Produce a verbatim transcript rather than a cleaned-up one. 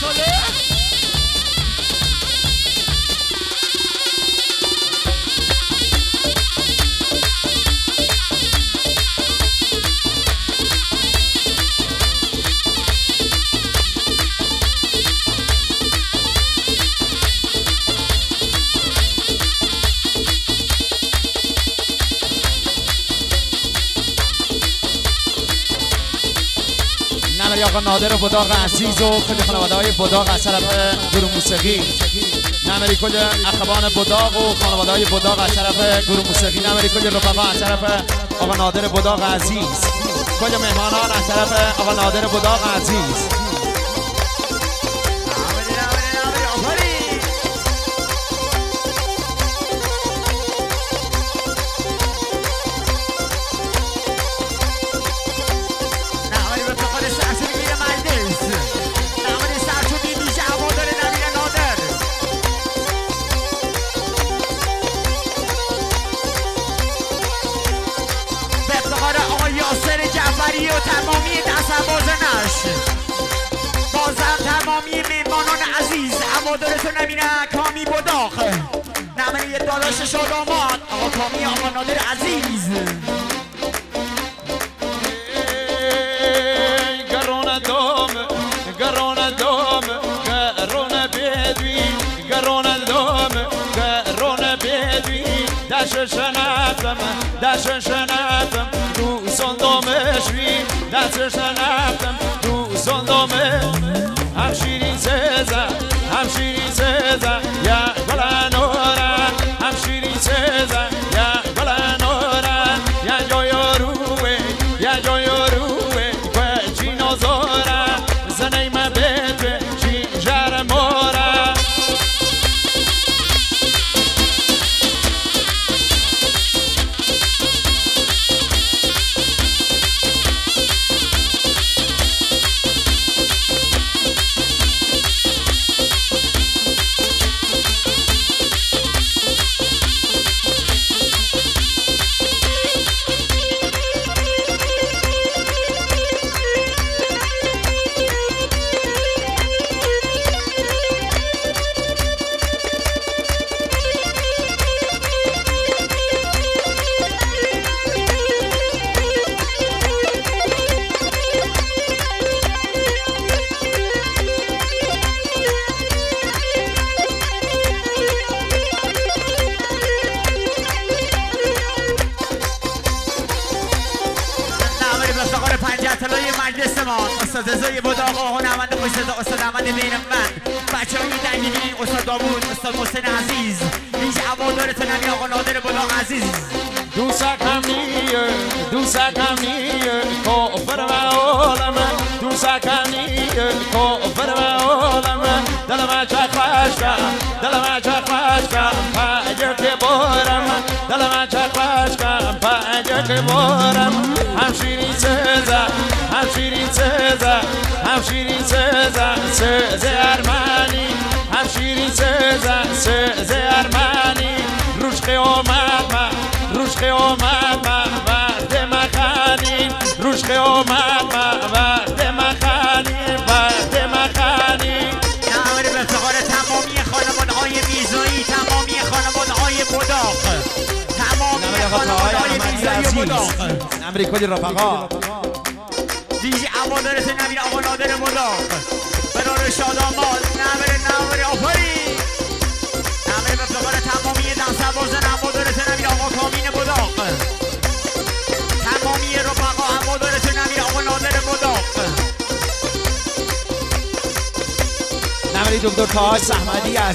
آقا نادر بداغ عزیز و کل خانواده های بداغ از طرف گروه موسیقی. نمری کل اخوان بداغ و خانواده های بداغ از طرف گروه موسیقی. نمری کل رفقا از طرف آقا نادر بداغ عزیز. کل مهمانان از طرف آقا نادر بداغ عزیز. و تمامی دست‌بازنش بازم تمامی مهمانان عزیز عوادارتون نمینه کامی بداغ نمینه داداش شاداماد آقا کامی آقا نادر عزیز. گرون دوم گرون دوم گرون بدوی گرون دوم گرون بدوی دش شنفتم دش شنفتم تو صندوقش بی دستش نرفتم تو صندوقه هم شیرین سزن هم شیرین سزن یا گلنورن هم شیرین سزن یا گلنورن یا جای روه یا جای روه که چی نازارن زنی من بده چی جرمارن استاد بداغ و هنرمند موسیقی استاد احمد بین من بچه های دنگیگی استاد داوود استاد محسن عزیز ویژه عوادارتون نمی آقا نادر بداغ عزیز. دوسکنیه دوسکنیه کفر و عالمه دوسکنیه کفر و عالمه دل من چخش کن دل من چخش کن پنجه که بارم دل من چخش کن پنجه که بارم هم شیرین سزن هم شیرین سزن هم شیرین سزن سزه ارمنی هم شیرین سزن سزه ارمنی روش قیامت من روش قیامت من وقت مخنیم روش قیامت من وقت مخنیم وقت مخنیم. نماری به افتخار تمامی خانواده های میزایی تمامی خانواده های بداغ تمامی خانواده های میزایی بداغ نمری کلی رفقا ویژه عوادارتون نمیر آقا نادر بداغ برار شاداماد نمری نمری آفری نمری به افتخار تمامی دست‌بازن عوادارتون نمیر آقا کامین بداغ تمامی رفقا عوادارتون نمیر آقا نادر بداغ نمری دکتر تاج زحمدی